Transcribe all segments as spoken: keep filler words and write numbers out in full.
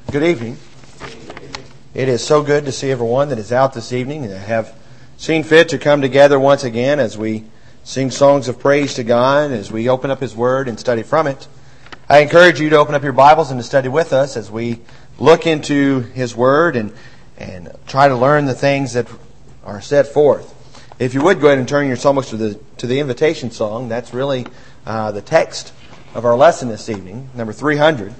Good evening. It is so good to see everyone that is out this evening and have seen fit to come together once again as we sing songs of praise to God, as we open up His Word and study from it. I encourage you to open up your Bibles and to study with us as we look into His Word and, and try to learn the things that are set forth. If you would go ahead and turn your songbooks to the to the invitation song. That's really uh, the text of our lesson this evening, number three hundred.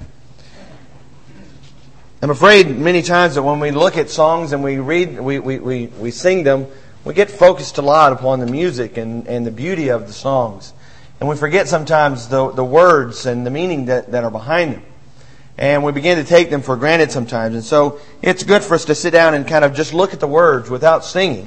I'm afraid many times that when we look at songs and we read, we, we, we, we sing them, we get focused a lot upon the music and, and the beauty of the songs. And we forget sometimes the, the words and the meaning that, that are behind them. And we begin to take them for granted sometimes. And so it's good for us to sit down and kind of just look at the words without singing.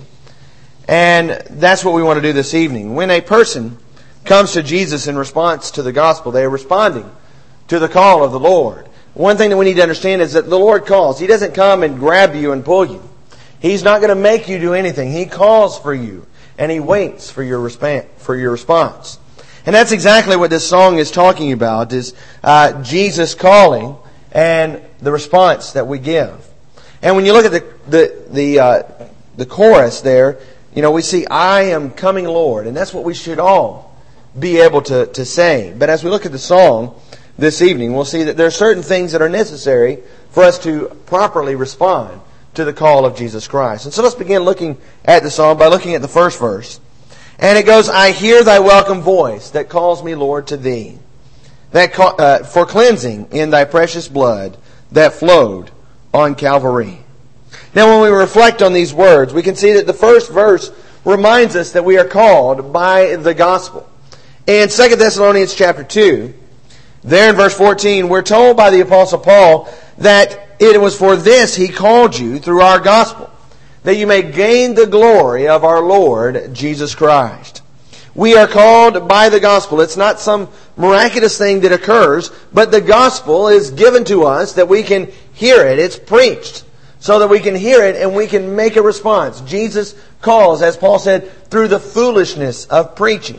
And that's what we want to do this evening. When a person comes to Jesus in response to the gospel, they are responding to the call of the Lord. One thing that we need to understand is that the Lord calls. He doesn't come and grab you and pull you. He's not going to make you do anything. He calls for you, and He waits for your resp- for your response. And that's exactly what this song is talking about, is uh, Jesus calling and the response that we give. And when you look at the the the, uh, the chorus there, you know, we see, "I am coming, Lord," and that's what we should all be able to, to say. But as we look at the song this evening, we'll see that there are certain things that are necessary for us to properly respond to the call of Jesus Christ. And so let's begin looking at the song by looking at the first verse. And it goes, "I hear thy welcome voice that calls me, Lord, to thee, that call, uh, for cleansing in thy precious blood that flowed on Calvary." Now when we reflect on these words, we can see that the first verse reminds us that we are called by the gospel. In Second Thessalonians chapter two, there in verse fourteen, we're told by the Apostle Paul that it was for this He called you through our gospel, that you may gain the glory of our Lord Jesus Christ. We are called by the gospel. It's not some miraculous thing that occurs, but the gospel is given to us that we can hear it. It's preached so that we can hear it and we can make a response. Jesus calls, as Paul said, through the foolishness of preaching.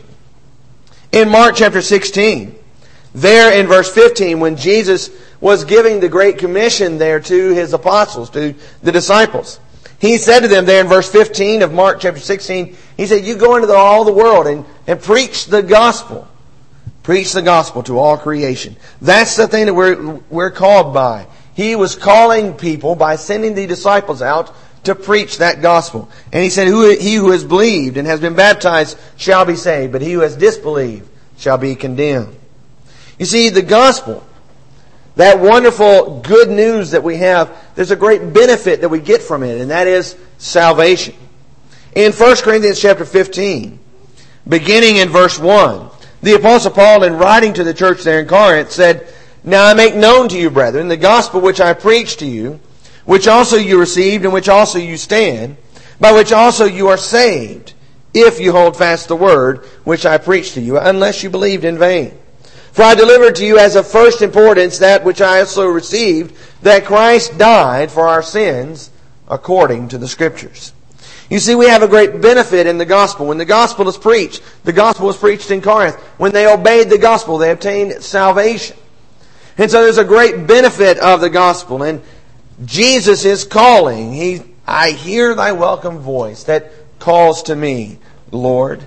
In Mark chapter sixteen, there in verse fifteen, when Jesus was giving the Great Commission there to His apostles, to the disciples, He said to them there in verse fifteen of Mark chapter sixteen, He said, "You go into the, all the world and, and preach the gospel." Preach the gospel to all creation. That's the thing that we're, we're called by. He was calling people by sending the disciples out to preach that gospel. And He said, "Who, he who has believed and has been baptized shall be saved, but he who has disbelieved shall be condemned." You see, the gospel, that wonderful good news that we have, there's a great benefit that we get from it, and that is salvation. In First Corinthians chapter fifteen, beginning in verse one, the Apostle Paul, in writing to the church there in Corinth, said, "Now I make known to you, brethren, the gospel which I preached to you, which also you received, and which also you stand, by which also you are saved, if you hold fast the word which I preached to you, unless you believed in vain. For I delivered to you as of first importance that which I also received, that Christ died for our sins according to the Scriptures." You see, we have a great benefit in the gospel. When the gospel is preached, the gospel was preached in Corinth. When they obeyed the gospel, they obtained salvation. And so there's a great benefit of the gospel. And Jesus is calling. He, "I hear thy welcome voice that calls to me, Lord."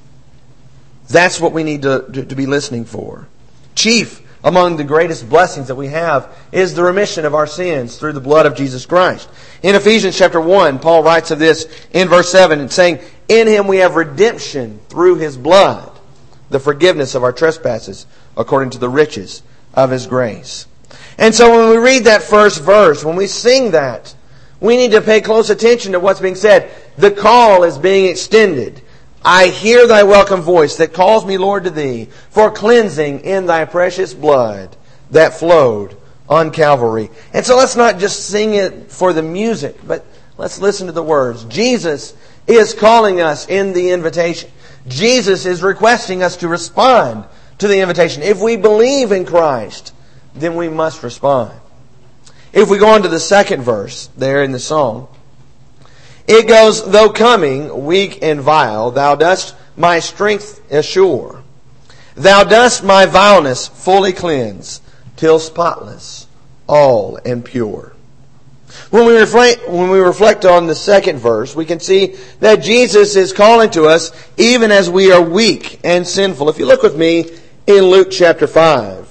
That's what we need to, to, to be listening for. Chief among the greatest blessings that we have is the remission of our sins through the blood of Jesus Christ. In Ephesians chapter one, Paul writes of this in verse seven, saying, "In Him we have redemption through His blood, the forgiveness of our trespasses, according to the riches of His grace." And so when we read that first verse, when we sing that, we need to pay close attention to what's being said. The call is being extended. "I hear thy welcome voice that calls me, Lord, to thee, for cleansing in thy precious blood that flowed on Calvary." And so let's not just sing it for the music, but let's listen to the words. Jesus is calling us in the invitation. Jesus is requesting us to respond to the invitation. If we believe in Christ, then we must respond. If we go on to the second verse there in the song, it goes, "Though coming weak and vile, thou dost my strength assure. Thou dost my vileness fully cleanse, till spotless all and pure. When we reflect, when we reflect on the second verse, we can see that Jesus is calling to us even as we are weak and sinful. If you look with me in Luke chapter five.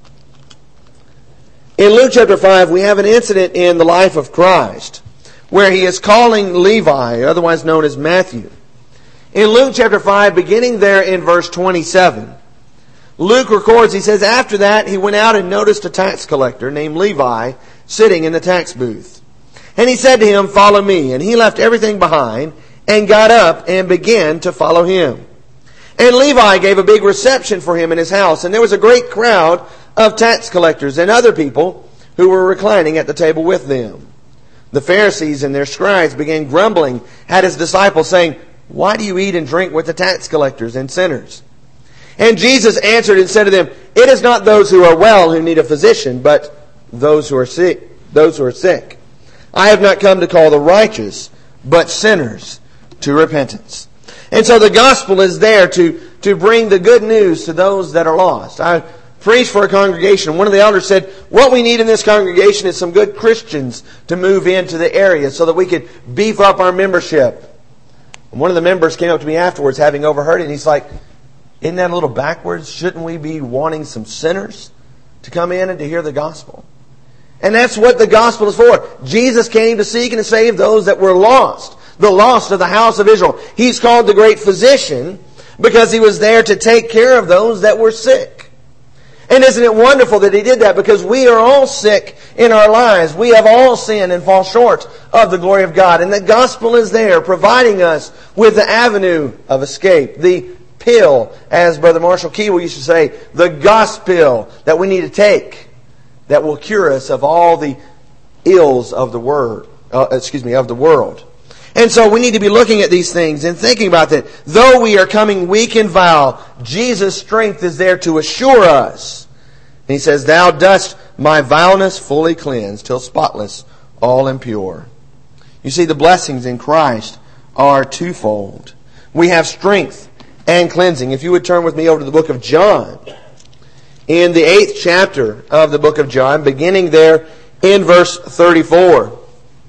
In Luke chapter five, we have an incident in the life of Christ where He is calling Levi, otherwise known as Matthew. In Luke chapter five, beginning there in verse twenty-seven, Luke records, he says, after that he went out and noticed a tax collector named Levi sitting in the tax booth. And he said to him, follow me. And he left everything behind and got up and began to follow him. And Levi gave a big reception for him in his house. And there was a great crowd of tax collectors and other people who were reclining at the table with them. The Pharisees and their scribes began grumbling at his disciples, saying, why do you eat and drink with the tax collectors and sinners? And Jesus answered and said to them, it is not those who are well who need a physician, but those who are sick. Those who are sick. I have not come to call the righteous, but sinners to repentance. And so the gospel is there to, to bring the good news to those that are lost. I preached for a congregation. One of the elders said, what we need in this congregation is some good Christians to move into the area so that we could beef up our membership. And one of the members came up to me afterwards, having overheard it, and he's like, isn't that a little backwards? Shouldn't we be wanting some sinners to come in and to hear the gospel? And that's what the gospel is for. Jesus came to seek and to save those that were lost. The lost of the house of Israel. He's called the great physician because He was there to take care of those that were sick. And isn't it wonderful that He did that? Because we are all sick in our lives. We have all sinned and fall short of the glory of God. And the gospel is there providing us with the avenue of escape. The pill, as Brother Marshall Keeble used to say, the gospel that we need to take that will cure us of all the ills of the word, uh, excuse me, of the world. And so we need to be looking at these things and thinking about that. Though we are coming weak and vile, Jesus' strength is there to assure us. And He says, thou dost my vileness fully cleanse till spotless, all and pure. You see, the blessings in Christ are twofold. We have strength and cleansing. If you would turn with me over to the book of John. In the eighth chapter of the book of John, beginning there in verse thirty-four.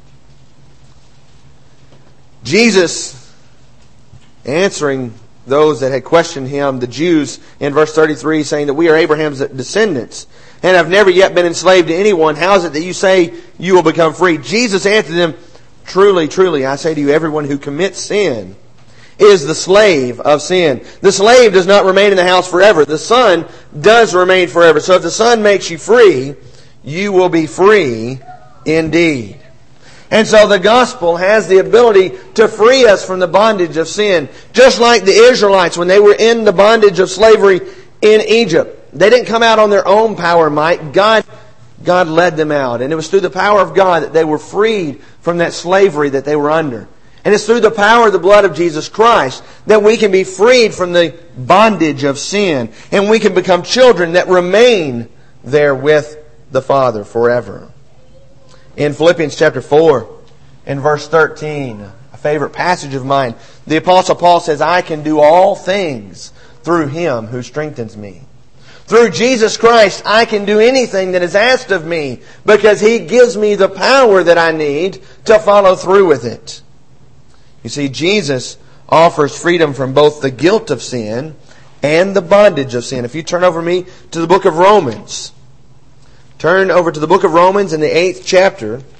Jesus answering those that had questioned Him, the Jews, in verse thirty-three, saying that we are Abraham's descendants and have never yet been enslaved to anyone. How is it that you say you will become free? Jesus answered them, truly, truly, I say to you, everyone who commits sin is the slave of sin. The slave does not remain in the house forever. The Son does remain forever. So if the Son makes you free, you will be free indeed. And so the gospel has the ability to free us from the bondage of sin. Just like the Israelites when they were in the bondage of slavery in Egypt. They didn't come out on their own power and might. God, God led them out. And it was through the power of God that they were freed from that slavery that they were under. And it's through the power of the blood of Jesus Christ that we can be freed from the bondage of sin. And we can become children that remain there with the Father forever. In Philippians chapter four, in verse thirteen, a favorite passage of mine, the Apostle Paul says, I can do all things through Him who strengthens me. Through Jesus Christ, I can do anything that is asked of me because He gives me the power that I need to follow through with it. You see, Jesus offers freedom from both the guilt of sin and the bondage of sin. If you turn over me to the book of Romans, turn over to the book of Romans in the eighth chapter. And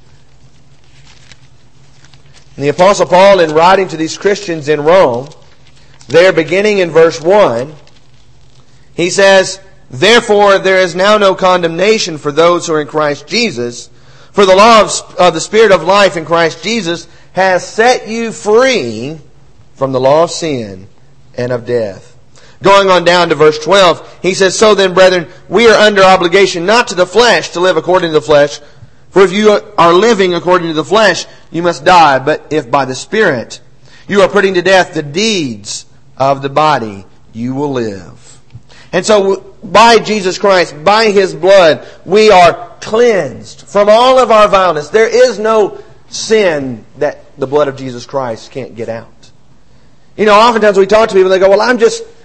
the Apostle Paul, in writing to these Christians in Rome, there beginning in verse one, he says, therefore there is now no condemnation for those who are in Christ Jesus, for the law of, of the Spirit of life in Christ Jesus has set you free from the law of sin and of death. Going on down to verse twelve, he says, so then, brethren, we are under obligation not to the flesh to live according to the flesh. For if you are living according to the flesh, you must die. But if by the Spirit you are putting to death the deeds of the body, you will live. And so by Jesus Christ, by His blood, we are cleansed from all of our vileness. There is no sin that the blood of Jesus Christ can't get out. You know, oftentimes we talk to people and they go, well, I'm just,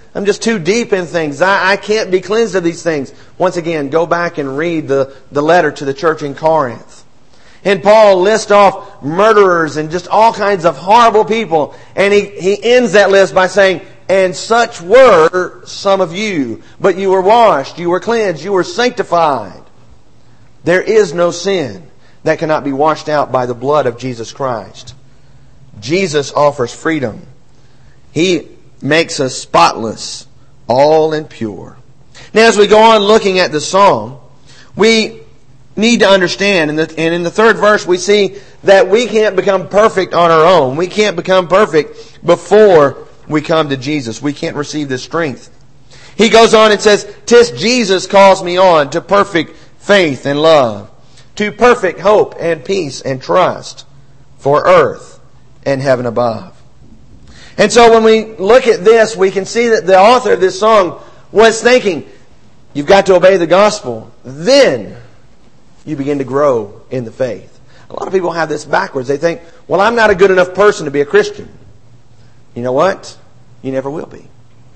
I'm just too deep in things. I, I can't be cleansed of these things. Once again, go back and read the, the letter to the church in Corinth. And Paul lists off murderers and just all kinds of horrible people. And he, he ends that list by saying, and such were some of you. But you were washed, you were cleansed, you were sanctified. There is no sin that cannot be washed out by the blood of Jesus Christ. Jesus offers freedom. He makes us spotless, all and pure. Now as we go on looking at the song, we need to understand, and, the, and in the third verse we see that we can't become perfect on our own. We can't become perfect before we come to Jesus. We can't receive this strength. He goes on and says, "'Tis Jesus calls me on to perfect faith and love, to perfect hope and peace and trust for earth and heaven above." And so when we look at this, we can see that the author of this song was thinking, you've got to obey the gospel. Then you begin to grow in the faith. A lot of people have this backwards. They think, well, I'm not a good enough person to be a Christian. You know what? You never will be.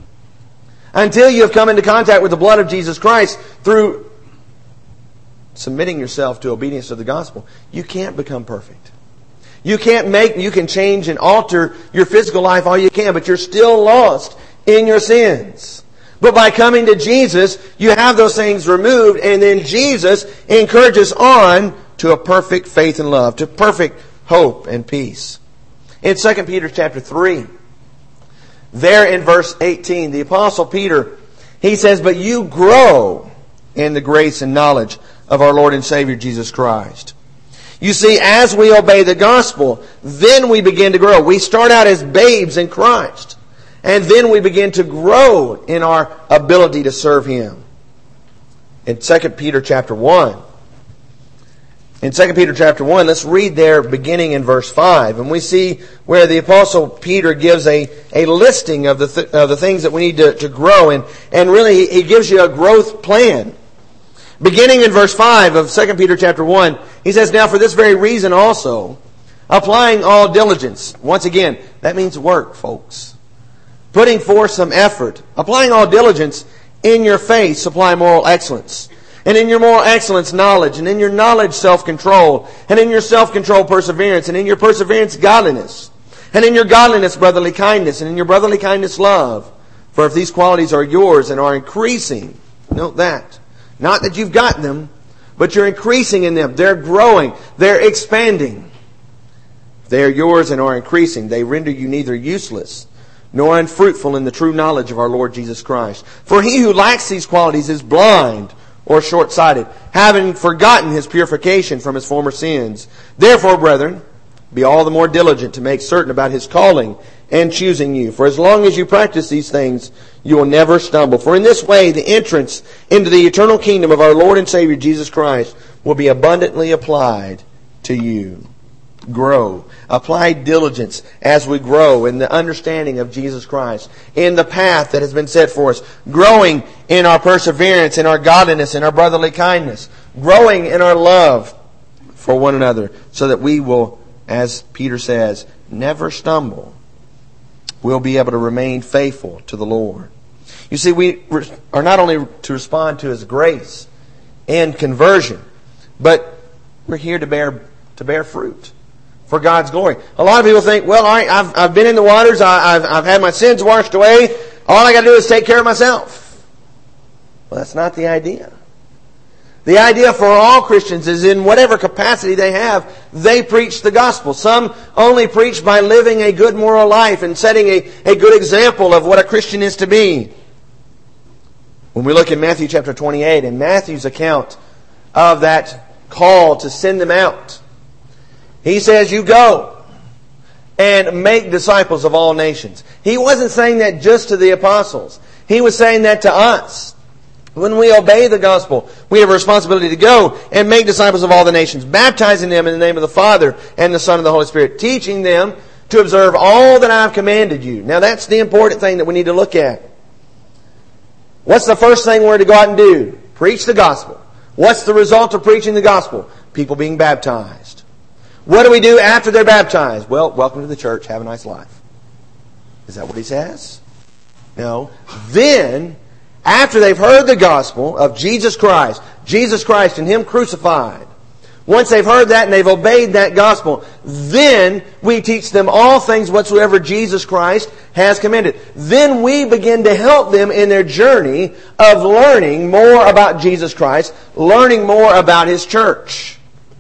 Until you have come into contact with the blood of Jesus Christ through submitting yourself to obedience to the gospel, you can't become perfect. You can't make, you can change and alter your physical life all you can, but you're still lost in your sins. But by coming to Jesus, you have those things removed, and then Jesus encourages on to a perfect faith and love, to perfect hope and peace. In Second Peter chapter three, there in verse eighteen, the Apostle Peter, he says, "But you grow in the grace and knowledge of our Lord and Savior Jesus Christ." You see, as we obey the gospel, then we begin to grow. We start out as babes in Christ. And then we begin to grow in our ability to serve Him. In Second Peter chapter one. In Second Peter chapter one, let's read there beginning in verse five. And we see where the Apostle Peter gives a, a listing of the, th- of the things that we need to, to grow. And, and really, he gives you a growth plan. Beginning in verse five of Second Peter chapter one, he says, "Now for this very reason also, applying all diligence." Once again, that means work, folks. Putting forth some effort. Applying all diligence, in your faith supply moral excellence. And in your moral excellence, knowledge. And in your knowledge, self-control. And in your self-control, perseverance. And in your perseverance, godliness. And in your godliness, brotherly kindness. And in your brotherly kindness, love. For if these qualities are yours and are increasing, note that. Not that you've got them, but you're increasing in them. They're growing. They're expanding. If they are yours and are increasing, they render you neither useless nor unfruitful in the true knowledge of our Lord Jesus Christ. For he who lacks these qualities is blind or short-sighted, having forgotten his purification from his former sins. Therefore, brethren, be all the more diligent to make certain about his calling and choosing you. For as long as you practice these things, you will never stumble. For in this way, the entrance into the eternal kingdom of our Lord and Savior Jesus Christ will be abundantly applied to you. Grow. Apply diligence as we grow in the understanding of Jesus Christ, in the path that has been set for us, growing in our perseverance, in our godliness, in our brotherly kindness, growing in our love for one another, so that we will, as Peter says, never stumble. We'll be able to remain faithful to the Lord. You see, we are not only to respond to His grace and conversion, but we're here to bear to bear fruit for God's glory. A lot of people think, well, all right, I've, I've been in the waters, I, I've, I've had my sins washed away, all I got to do is take care of myself. Well, that's not the idea. The idea for all Christians is in whatever capacity they have, they preach the gospel. Some only preach by living a good moral life and setting a, a good example of what a Christian is to be. When we look in Matthew chapter twenty-eight, in Matthew's account of that call to send them out, he says, you go and make disciples of all nations. He wasn't saying that just to the apostles. He was saying that to us. When we obey the gospel, we have a responsibility to go and make disciples of all the nations, baptizing them in the name of the Father and the Son and the Holy Spirit, teaching them to observe all that I have commanded you. Now that's the important thing that we need to look at. What's the first thing we're to go out and do? Preach the gospel. What's the result of preaching the gospel? People being baptized. What do we do after they're baptized? Well, welcome to the church. Have a nice life. Is that what he says? No. Then, after they've heard the gospel of Jesus Christ, Jesus Christ and Him crucified, once they've heard that and they've obeyed that gospel, then we teach them all things whatsoever Jesus Christ has commanded. Then we begin to help them in their journey of learning more about Jesus Christ, learning more about His church.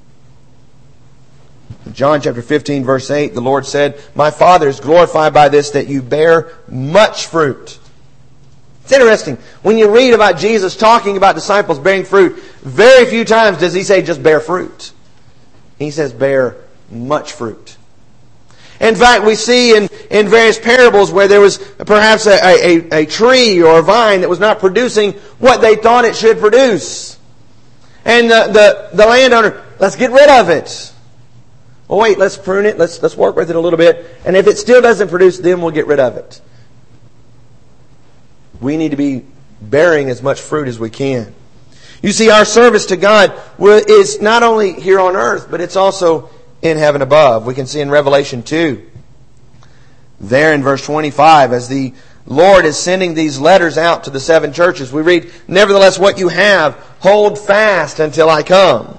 In John chapter fifteen, verse eight, the Lord said, "My Father is glorified by this, that you bear much fruit." It's interesting. When you read about Jesus talking about disciples bearing fruit, very few times does He say just bear fruit. He says bear much fruit. In fact, we see in, in various parables where there was perhaps a, a, a tree or a vine that was not producing what they thought it should produce. And the, the, the landowner, let's get rid of it. Well, wait, let's prune it. Let's, let's work with it a little bit. And if it still doesn't produce, then we'll get rid of it. We need to be bearing as much fruit as we can. You see, our service to God is not only here on earth, but it's also in heaven above. We can see in Revelation two, there in verse twenty-five, as the Lord is sending these letters out to the seven churches, we read, "Nevertheless, what you have, hold fast until I come.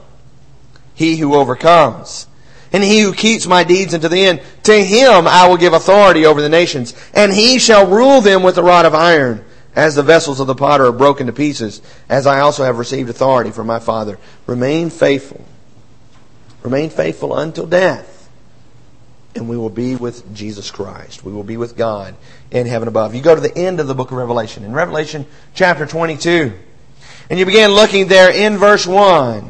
He who overcomes, and he who keeps my deeds unto the end, to him I will give authority over the nations, and he shall rule them with a rod of iron, as the vessels of the potter are broken to pieces, as I also have received authority from my Father. Remain faithful. Remain faithful until death, and we will be with Jesus Christ. We will be with God in heaven above." You go to the end of the book of Revelation, in Revelation chapter twenty-two, and you begin looking there in verse one.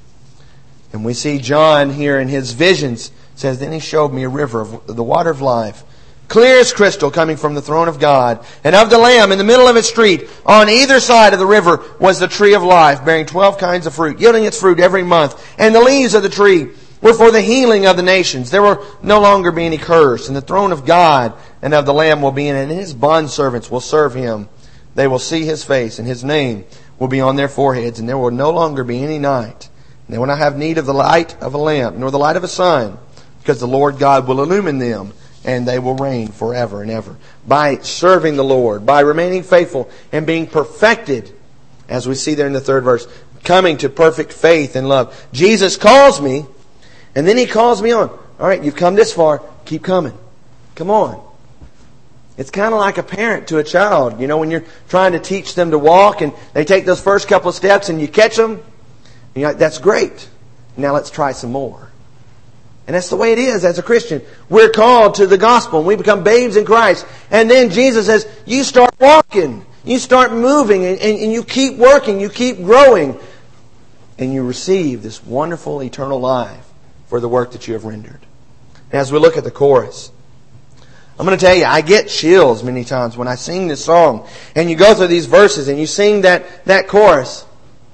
And we see John here in his visions says, "Then he showed me a river of the water of life, clear as crystal, coming from the throne of God and of the Lamb. In the middle of its street, on either side of the river, was the tree of life, bearing twelve kinds of fruit, yielding its fruit every month. And the leaves of the tree were for the healing of the nations. There will no longer be any curse. And the throne of God and of the Lamb will be in it, and His bondservants will serve Him. They will see His face, and His name will be on their foreheads. And there will no longer be any night. And they will not have need of the light of a lamp, nor the light of a sun, because the Lord God will illumine them, and they will reign forever and ever." By serving the Lord, by remaining faithful and being perfected, as we see there in the third verse, coming to perfect faith and love. Jesus calls me, and then He calls me on. All right, you've come this far, keep coming. Come on. It's kind of like a parent to a child. You know, when you're trying to teach them to walk, and they take those first couple of steps, and you catch them, and you're like, that's great. Now let's try some more. And that's the way it is as a Christian. We're called to the gospel, and we become babes in Christ. And then Jesus says, you start walking. You start moving, and, and, and you keep working. You keep growing. And you receive this wonderful eternal life for the work that you have rendered. And as we look at the chorus, I'm going to tell you, I get chills many times when I sing this song. And you go through these verses, and you sing that, that chorus.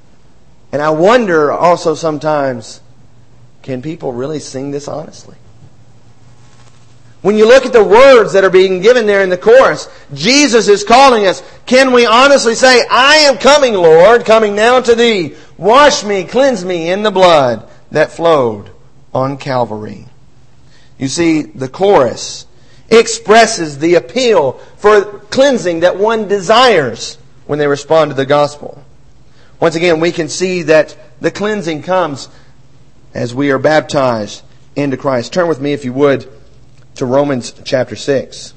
And I wonder also sometimes, can people really sing this honestly? When you look at the words that are being given there in the chorus, Jesus is calling us. Can we honestly say, I am coming, Lord, coming now to Thee. Wash me, cleanse me in the blood that flowed on Calvary. You see, the chorus expresses the appeal for cleansing that one desires when they respond to the gospel. Once again, we can see that the cleansing comes as we are baptized into Christ. Turn with me, if you would, to Romans chapter six.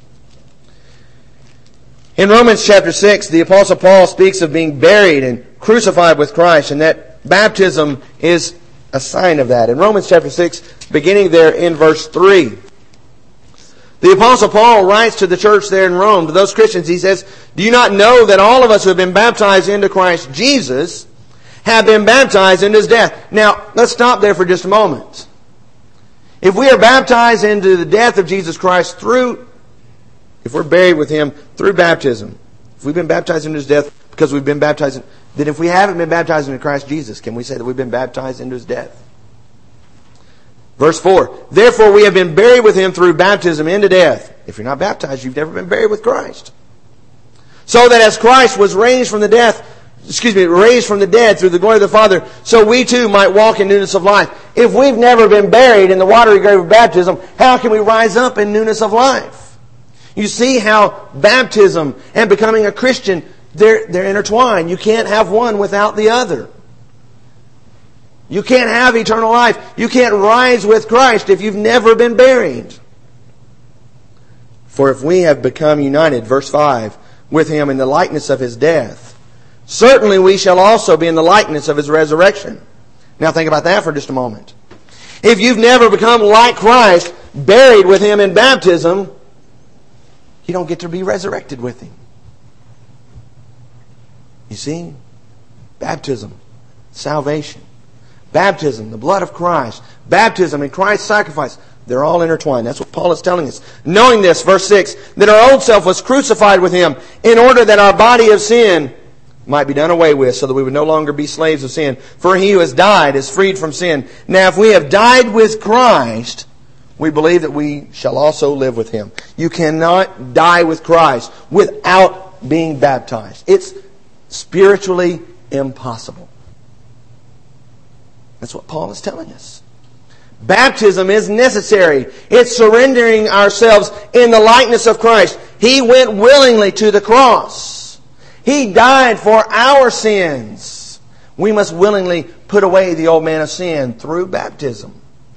In Romans chapter six, the Apostle Paul speaks of being buried and crucified with Christ, and that baptism is a sign of that. In Romans chapter six, beginning there in verse three, the Apostle Paul writes to the church there in Rome, to those Christians, he says, "Do you not know that all of us who have been baptized into Christ Jesus have been baptized into His death?" Now, let's stop there for just a moment. If we are baptized into the death of Jesus Christ through, if we're buried with Him through baptism, if we've been baptized into His death because we've been baptized, in, then if we haven't been baptized into Christ Jesus, can we say that we've been baptized into His death? Verse four, "Therefore we have been buried with Him through baptism into death." If you're not baptized, you've never been buried with Christ. "So that as Christ was raised from the death, excuse me, raised from the dead through the glory of the Father, so we too might walk in newness of life." If we've never been buried in the watery grave of baptism, how can we rise up in newness of life? You see how baptism and becoming a Christian, they're, they're intertwined. You can't have one without the other. You can't have eternal life. You can't rise with Christ if you've never been buried. For if we have become united, verse five, with Him in the likeness of His death, certainly we shall also be in the likeness of His resurrection. Now think about that for just a moment. If you've never become like Christ, buried with Him in baptism, you don't get to be resurrected with Him. You see? Baptism, salvation. Baptism, the blood of Christ. Baptism and Christ's sacrifice. They're all intertwined. That's what Paul is telling us. Knowing this, verse six, that our old self was crucified with Him in order that our body of sin might be done away with, so that we would no longer be slaves of sin. For he who has died is freed from sin. Now if we have died with Christ, we believe that we shall also live with Him. You cannot die with Christ without being baptized. It's spiritually impossible. That's what Paul is telling us. Baptism is necessary. It's surrendering ourselves in the likeness of Christ. He went willingly to the cross. He died for our sins. We must willingly put away the old man of sin through baptism.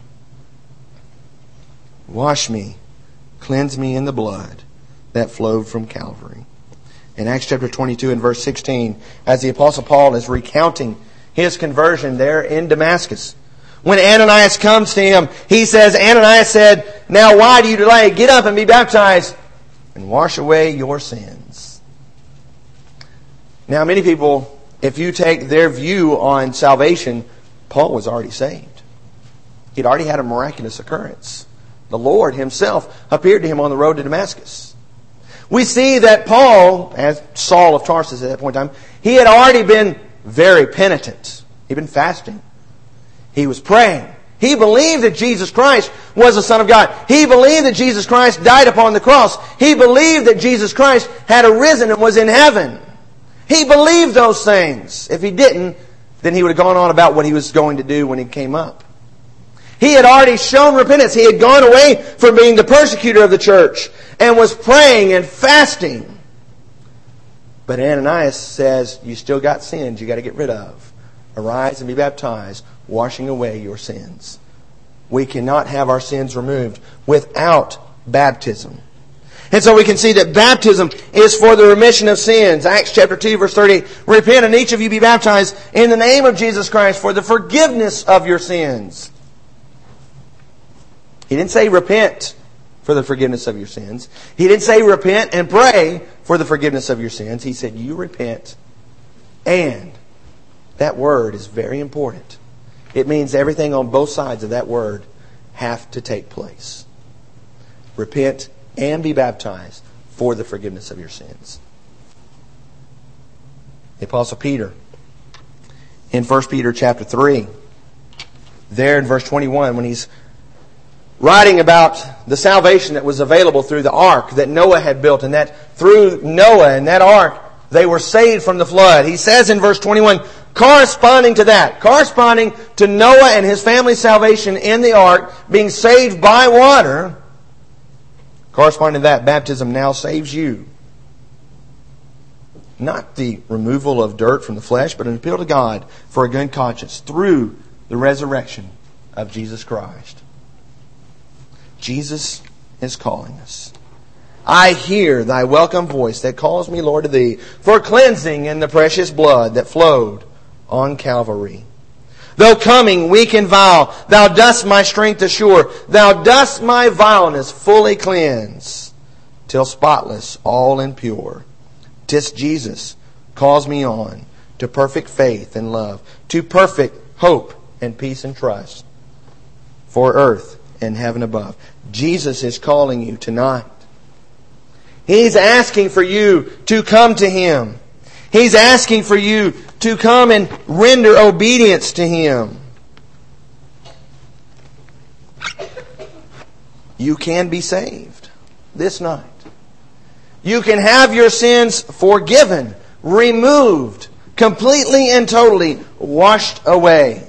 Wash me, cleanse me in the blood that flowed from Calvary. In Acts chapter twenty-two and verse sixteen, as the Apostle Paul is recounting his conversion there in Damascus, when Ananias comes to him, he says, Ananias said, now why do you delay? Get up and be baptized and wash away your sins. Now many people, if you take their view on salvation, Paul was already saved. He'd already had a miraculous occurrence. The Lord Himself appeared to him on the road to Damascus. We see that Paul, as Saul of Tarsus at that point in time, he had already been very penitent. He'd been fasting. He was praying. He believed that Jesus Christ was the Son of God. He believed that Jesus Christ died upon the cross. He believed that Jesus Christ had arisen and was in heaven. He believed those things. If he didn't, then he would have gone on about what he was going to do when he came up. He had already shown repentance. He had gone away from being the persecutor of the church and was praying and fasting. But Ananias says, you still got sins you got to get rid of. Arise and be baptized, washing away your sins. We cannot have our sins removed without baptism. And so we can see that baptism is for the remission of sins. Acts chapter two verse thirty, repent and each of you be baptized in the name of Jesus Christ for the forgiveness of your sins. He didn't say repent for the forgiveness of your sins. He didn't say repent and pray for the forgiveness of your sins. He said you repent, and that word is very important. It means everything on both sides of that word have to take place. Repent and be baptized for the forgiveness of your sins. The Apostle Peter, in First Peter chapter three, there in verse twenty-one, when he's writing about the salvation that was available through the ark that Noah had built, and that through Noah and that ark they were saved from the flood. He says in verse twenty-one, corresponding to that, corresponding to Noah and his family's salvation in the ark, being saved by water, corresponding to that, baptism now saves you. Not the removal of dirt from the flesh, but an appeal to God for a good conscience through the resurrection of Jesus Christ. Jesus is calling us. I hear thy welcome voice that calls me, Lord, to thee, for cleansing in the precious blood that flowed on Calvary. Though coming weak and vile, thou dost my strength assure. Thou dost my vileness fully cleanse, till spotless, all and pure. 'Tis Jesus calls me on to perfect faith and love, to perfect hope and peace and trust, for earth and heaven above. Jesus is calling you tonight. He's asking for you to come to Him. He's asking for you to come and render obedience to Him. You can be saved this night. You can have your sins forgiven, removed, completely and totally washed away.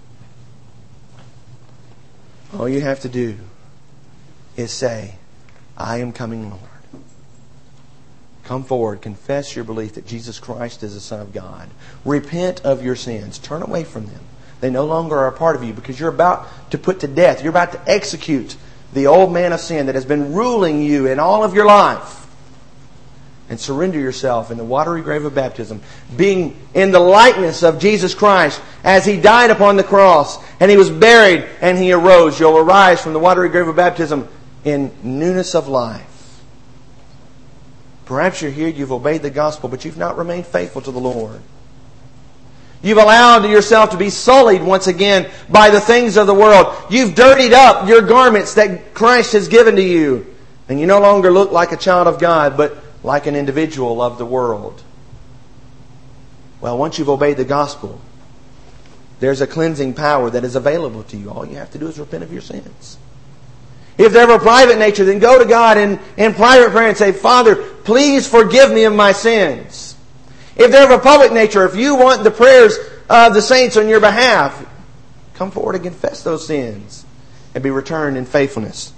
All you have to do is say, I am coming, Lord. Come forward. Confess your belief that Jesus Christ is the Son of God. Repent of your sins. Turn away from them. They no longer are a part of you because you're about to put to death. You're about to execute the old man of sin that has been ruling you in all of your life. And surrender yourself in the watery grave of baptism, being in the likeness of Jesus Christ as He died upon the cross and He was buried and He arose. You'll arise from the watery grave of baptism in newness of life. Perhaps you're here, you've obeyed the gospel, but you've not remained faithful to the Lord. You've allowed yourself to be sullied once again by the things of the world. You've dirtied up your garments that Christ has given to you. And you no longer look like a child of God, but like an individual of the world. Well, once you've obeyed the gospel, there's a cleansing power that is available to you. All you have to do is repent of your sins. If they're of a private nature, then go to God in, in private prayer and say, Father, please forgive me of my sins. If they're of a public nature, if you want the prayers of the saints on your behalf, come forward and confess those sins and be returned in faithfulness.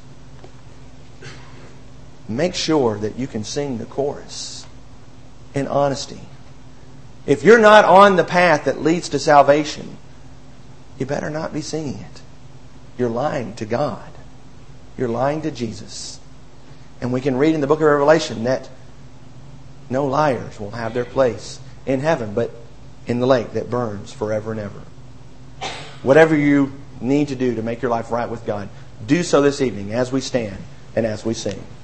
Make sure that you can sing the chorus in honesty. If you're not on the path that leads to salvation, you better not be singing it. You're lying to God. You're lying to Jesus. And we can read in the book of Revelation that no liars will have their place in heaven, but in the lake that burns forever and ever. Whatever you need to do to make your life right with God, do so this evening as we stand and as we sing.